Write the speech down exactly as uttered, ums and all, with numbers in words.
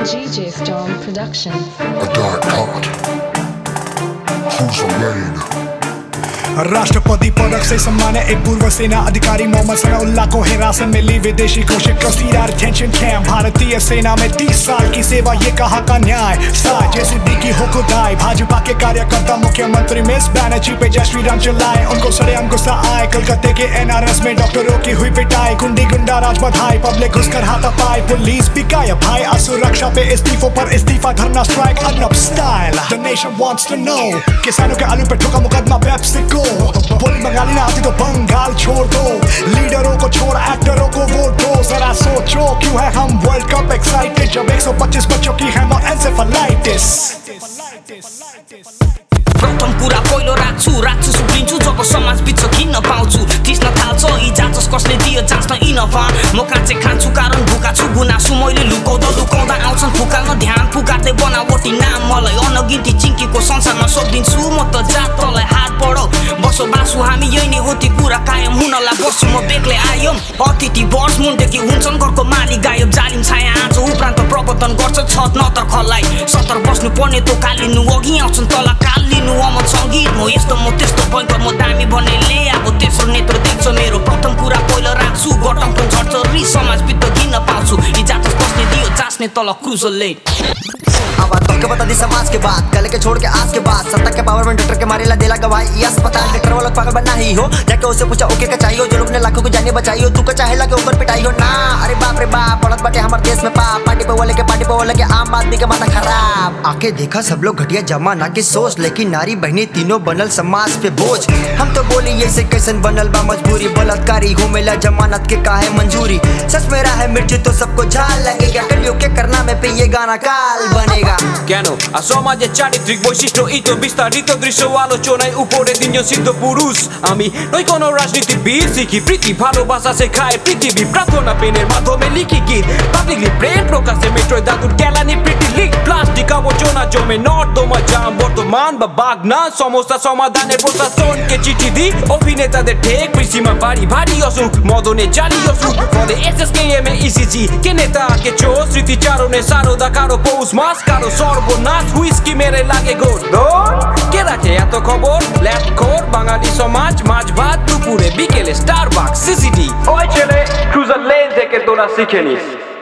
G J Storm Production. A dark thought. Who's a lane? राष्ट्रपति पदक से सम्मानित एक पूर्व सेना अधिकारी मोहम्मद सनाउल्लाह को हिरासत में ली विदेशी घोषित कस्टोडियल डिटेंशन कैंप। भारतीय सेना में तीस साल की सेवा, ये कहा का न्याय। साथ जेसीबी की हो खुदाई, भाजपा के कार्यकर्ता मुख्यमंत्री मिस बैनर्जी पे जय श्री राम चिल्लाए। उनको सरेआम गुस्सा आए, कलकत्ते के एनआरएस में डॉक्टरों की हुई पिटाई। गुंडी गुंडा राज बधाई, पब्लिक घुसकर हाथापाई। पुलिस भी गायब भाई, असुरक्षा पे इस्तीफों पर इस्तीफा, धरना strike Arnab style. The nation wants to know, किसानों के आलू पे ठोका मुकदमा पेप्सिको। बोली बंगाली ना आती तो बंगाल छोड़ दो, लीडरों को छोड़ एक्टरों को वोट दो। जरा सोचो क्यों है हम वर्ल्ड कप एक्साइटेड, जब एक सौ पच्चीस बच्चों की है एन्सेफेलाइटिस। प्रथम कुरा पहिलो राख्छु, राख्छु सुक्रिन्छु जब समाज बिच किन्न पाउँछु। थिच्न थाल्छ यी जाँचस कसले दियो जाँच्न इनफा। म काँचे खान्छु कारण भुका छु, गुनासु मैले लुकाउँदा लुकाउँदा आउँछन् फुकाल्न। ध्यान पुकार्दै बनावटी नाम मलाई, अनगिन्ती चिङ्कीको संसारमा सोधिदिन्छु म त जात तँलाई हात पढौ। बसोबासु हामी यही नै हो, ती कुरा कायम हुनलाई बस्छु म बेग्लै आयो। अतिथि वर्ष मुन्डेकी हुन्छन् घरको मालिक गायब, जालिम छाया आज उपरान्त प्रवर्तन गर्छ छत नत्र खलाई। सतर बस्नु पर्ने तो कालिनु अघि आउँछन् तल कालिनु। अमर सङ्गीत म यस्तो म त्यस्तो भयङ्कर म दामी भन्नेले अब तेस्रो नेत्र देख्छ मेरो। प्रथम कुरा पहिलो राख्छु, गटम पनि झर्छ रि समाज भित्र किन्न पाउँछु। यी जात कसले दियो जाँच्ने तल क्रुजरले। अब तो के बता दी समाज के बात, कल के छोड़ के आज के बाद। सत्ता के पावर में डॉक्टर के मारेला देला गवाही, ये अस्पताल डॉक्टर वाला पागल बनना ही हो। जाके उससे पूछा ओके का चाहिए, जो लोग ने लाखों को जाने बचाई हो। तू का चाहे लगे ऊपर पिटाई हो ना। अरे बाप रे बाप, पड़त बाटे हमारे देश में पाप। पार्टी पे वाले के पार्टी पे वाले के आम आदमी के माथा खराब। आके देखा सब लोग घटिया जमाना की सोच, लेकिन नारी बहनी तीनों बनल समाज पे बोझ। हम तो बोली ये से कैसन बनल बा मजबूरी, बलात्कारी हो मेला जमानत के काहे मंजूरी। सच मेरा है मिर्ची तो सबको झाल लगेगा, कलियुग के करना में पे ये गाना काल बनेगा। কেন সমাজের চারিত্রিক বৈশিষ্ট্য ইতো বিস্তারিত দৃশ্য আলোচনায় উপরে তিনজন সিদ্ধ পুরুষ। আমি নই কোনো রাজনীতিবিদ, শিখি প্রীতি ভালোবাসা শেখায় পৃথিবী। প্রার্থনা পেনের মাধ্যমে লিখি গীত, পাবলিকলি প্রেম প্রকাশে মেট্রোয় দাদুর গ্যালানি প্রীতি লিক। প্লাস্টিক আবর্জনা জমে নর্দমা জাম, বর্তমান বা বাগনা সমস্যা সমাধানের প্রশাসনকে চিঠি দিই। অভিনেতাদের ঠেক পৃথিমা বাড়ি ভারী অসুখ, মদনে জালি অসুখ। ফলে এস এস কে এম এ ইসিজি কে নেতা কে চো, স্মৃতিচারণে সারদা কারো পৌষ মাস কারো সর্বনাশ। হুইস্কি মেরে লাগে গোর কে রাখে এত খবর, ল্যাপখোর বাঙালি সমাজ। মাছ ভাত দুপুরে বিকেলে স্টারবাকস সিসিটি। ওই ছেলে ক্রুজার লেন থেকে তোরা শিখে নিস।